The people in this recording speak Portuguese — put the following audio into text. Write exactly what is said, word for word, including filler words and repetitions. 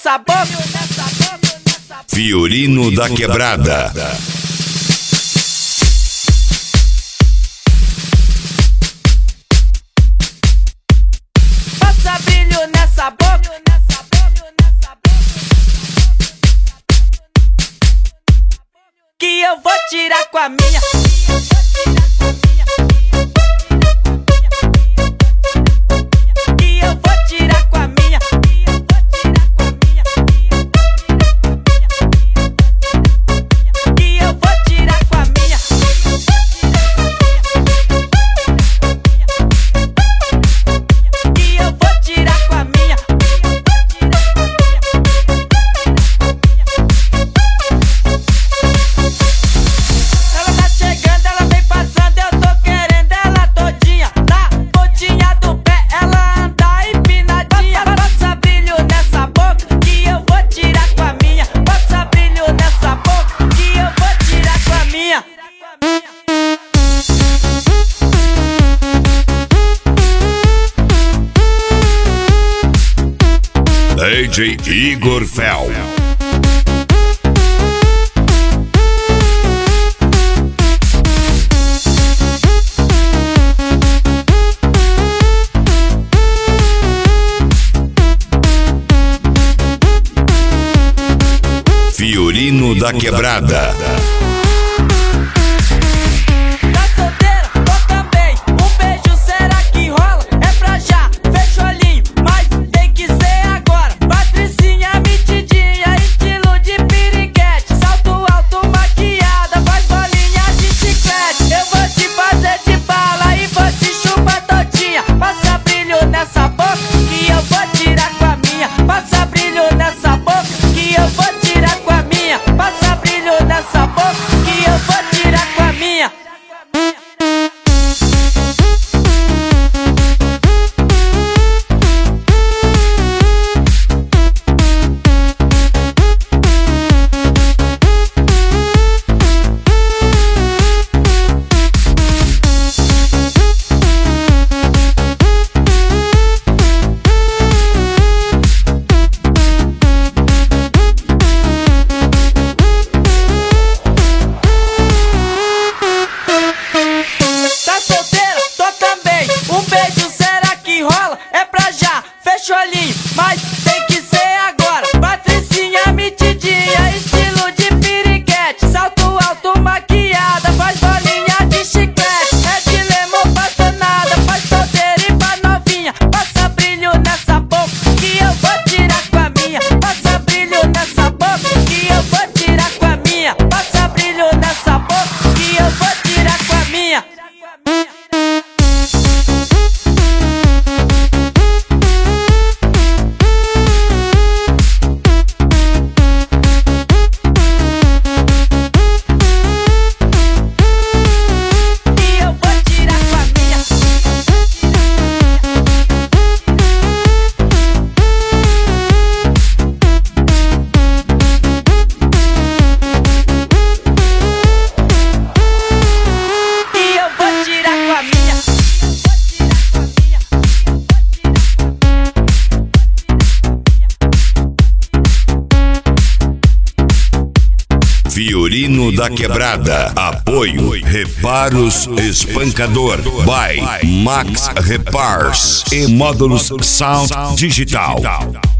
nessa boca. Fiorino da Quebrada. Passa brilho nessa boca. Que eu vou tirar com a minha. Que eu vou tirar com a minha. Que eu vou tirar com a minha. Que eu vou tirar com a minha. Ela tá chegando, ela vem passando, eu tô querendo ela todinha. Na pontinha do pé, ela anda empinadinha. Passa brilho nessa boca, que eu vou tirar com a minha. Passa brilho nessa boca, que eu vou tirar com a minha. D J Igor Fel. Fiorino da Quebrada. Tá solteira? Tô também. Um beijo, será que rola? É pra já, fecha o olhinho, mas tem que ser agora. Patricinha metidinha, estilo de piriguete. Salto alto, maquiada, faz bolinha de chiclete. Eu vou te fazer de bala e vou te chupar todinha. Passa brilho nessa boca, que eu vou tirar com a minha. Passa brilho nessa boca, que eu vou tirar com a minha. Passa brilho nessa boca, que eu vou tirar com a minha. Tá solteira? Tô também. Um beijo, será que rola? É pra já, fecha o olhinho, mas tem que ser agora. Patricinha metidinha, estilo de piriguete. Salto alto, maquiada, faz bolinha de chiclete. É de lemon, passa nada, faz solteira e pra novinha. Passa brilho nessa boca, que eu vou tirar com a minha. Passa brilho nessa boca, que eu vou tirar com a minha. Passa brilho nessa boca, que eu vou tirar com a minha. Que eu vou tirar com a minha. Que eu vou tirar com a minha. Fiorino da Quebrada. Apoio Reparos Espancador by Max Repars e Módulos Sound Digital.